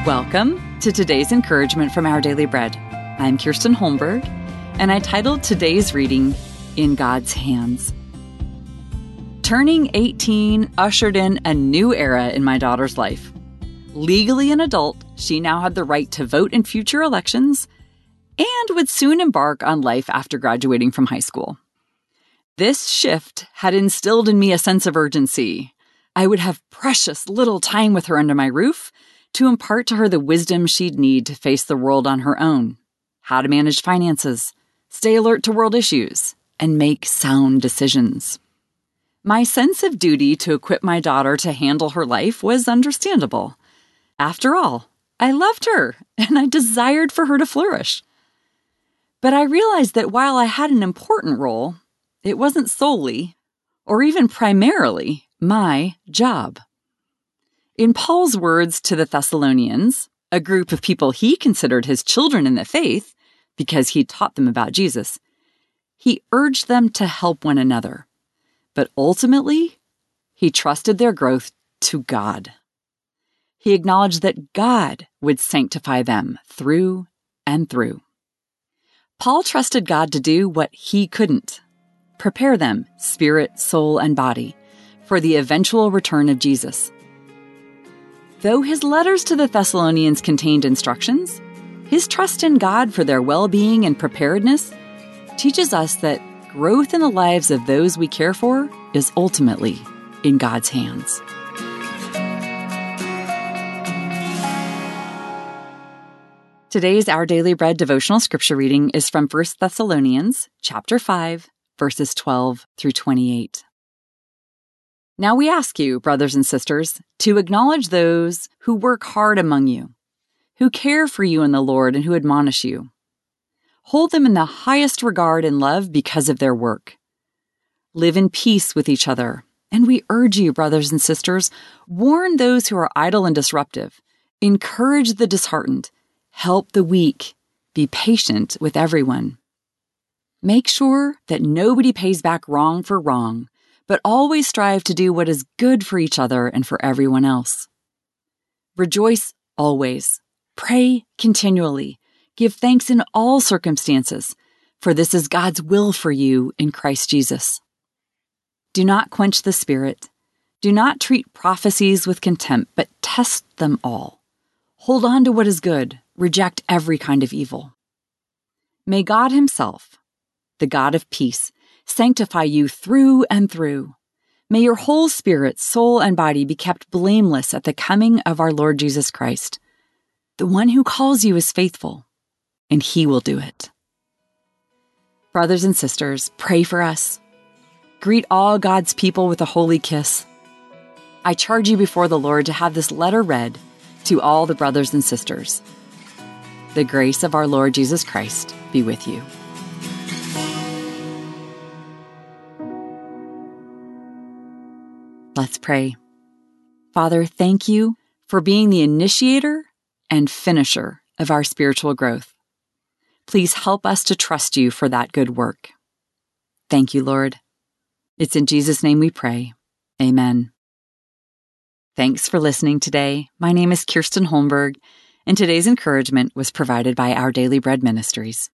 Welcome to today's encouragement from Our Daily Bread. I'm Kirsten Holmberg, and I titled today's reading, In God's Hands. Turning 18 ushered in a new era in my daughter's life. Legally an adult, she now had the right to vote in future elections and would soon embark on life after graduating from high school. This shift had instilled in me a sense of urgency. I would have precious little time with her under my roof to impart to her the wisdom she'd need to face the world on her own, how to manage finances, stay alert to world issues, and make sound decisions. My sense of duty to equip my daughter to handle her life was understandable. After all, I loved her, and I desired for her to flourish. But I realized that while I had an important role, it wasn't solely, or even primarily, my job. In Paul's words to the Thessalonians, a group of people he considered his children in the faith because he taught them about Jesus, he urged them to help one another. But ultimately, he trusted their growth to God. He acknowledged that God would sanctify them through and through. Paul trusted God to do what he couldn't: prepare them, spirit, soul, and body, for the eventual return of Jesus. Though his letters to the Thessalonians contained instructions, his trust in God for their well-being and preparedness teaches us that growth in the lives of those we care for is ultimately in God's hands. Today's Our Daily Bread devotional scripture reading is from 1 Thessalonians chapter 5, verses 12 through 28. Now we ask you, brothers and sisters, to acknowledge those who work hard among you, who care for you in the Lord and who admonish you. Hold them in the highest regard and love because of their work. Live in peace with each other, and we urge you, brothers and sisters, warn those who are idle and disruptive, encourage the disheartened, help the weak, be patient with everyone. Make sure that nobody pays back wrong for wrong, but always strive to do what is good for each other and for everyone else. Rejoice always. Pray continually. Give thanks in all circumstances, for this is God's will for you in Christ Jesus. Do not quench the Spirit. Do not treat prophecies with contempt, but test them all. Hold on to what is good. Reject every kind of evil. May God Himself, the God of peace, sanctify you through and through. May your whole spirit, soul, and body be kept blameless at the coming of our Lord Jesus Christ. The one who calls you is faithful, and He will do it. Brothers and sisters, pray for us. Greet all God's people with a holy kiss. I charge you before the Lord to have this letter read to all the brothers and sisters. The grace of our Lord Jesus Christ be with you. Let's pray. Father, thank you for being the initiator and finisher of our spiritual growth. Please help us to trust you for that good work. Thank you, Lord. It's in Jesus' name we pray. Amen. Thanks for listening today. My name is Kirsten Holmberg, and today's encouragement was provided by Our Daily Bread Ministries.